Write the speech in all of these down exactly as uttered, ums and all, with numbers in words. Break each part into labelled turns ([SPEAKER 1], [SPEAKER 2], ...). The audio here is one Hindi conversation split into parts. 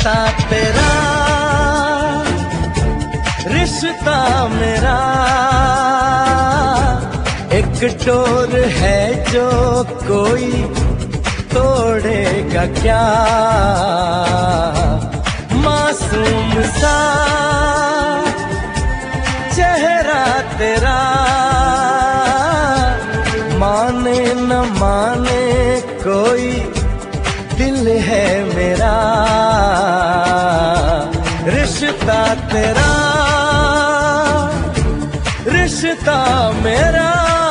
[SPEAKER 1] रिश्ता तेरा, रिश्ता मेरा एक डोर है जो कोई तोड़ेगा क्या। मासूम सा चेहरा तेरा, माने न माने कोई दिल है मेरा। रिश्ता तेरा, रिश्ता मेरा।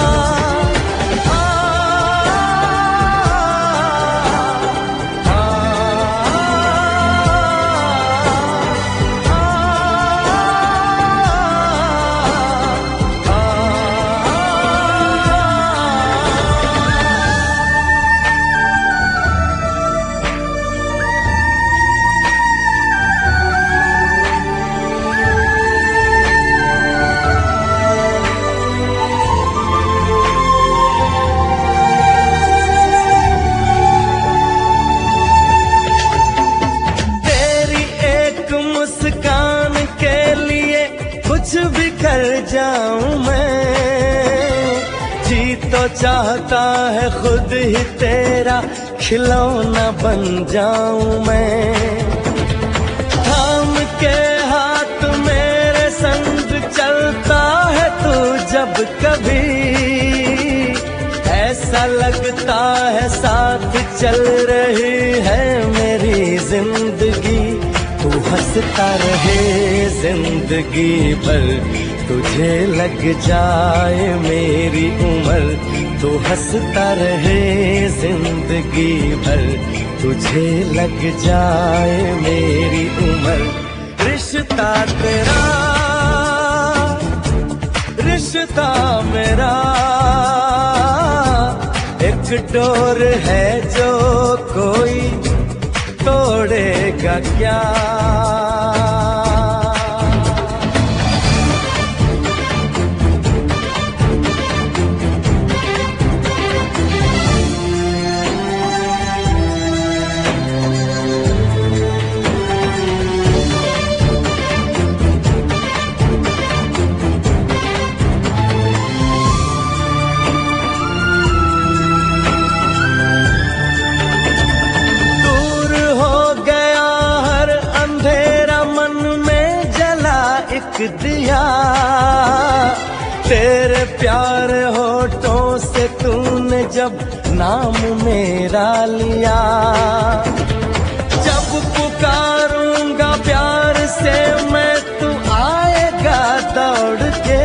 [SPEAKER 1] कुछ भी कर जाऊं मैं, जी तो चाहता है खुद ही तेरा खिलौना बन जाऊं मैं। थाम के हाथ मेरे संग चलता है तू जब कभी, ऐसा लगता है साथ चल रही है मेरी जिंदगी। तू हंसता रहे जिंदगी भर, तुझे लग जाए मेरी उम्र। तू हंसता रहे जिंदगी भर, तुझे लग जाए मेरी उम्र। रिश्ता तेरा, रिश्ता मेरा एक डोर है जो कोई तोड़ेगा क्या। दिया तेरे प्यार होठों से तूने जब नाम मेरा लिया। जब पुकारूंगा प्यार से मैं, तू आएगा दौड़ के।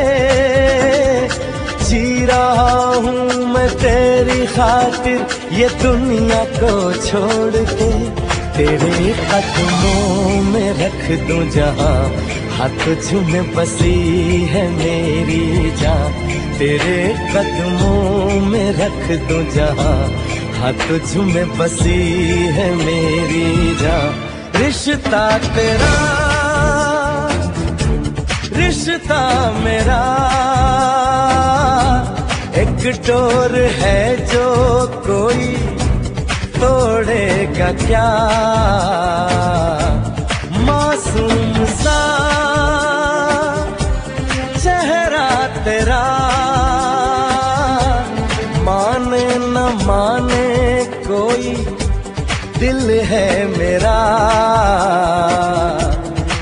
[SPEAKER 1] जी रहा हूँ मैं तेरी खातिर ये दुनिया को छोड़ के। तेरे कदमों में रख दूं जहां, हाथ झूमे बसी है मेरी जान। तेरे कदमों में रख दूं जहां, हाथ झूमे बसी है मेरी जान। रिश्ता तेरा, रिश्ता मेरा एक डोर है जो कोई तोड़ेगा क्या। मासूम सा चेहरा तेरा, माने न माने कोई दिल है मेरा।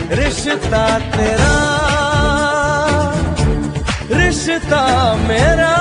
[SPEAKER 1] रिश्ता तेरा, रिश्ता मेरा।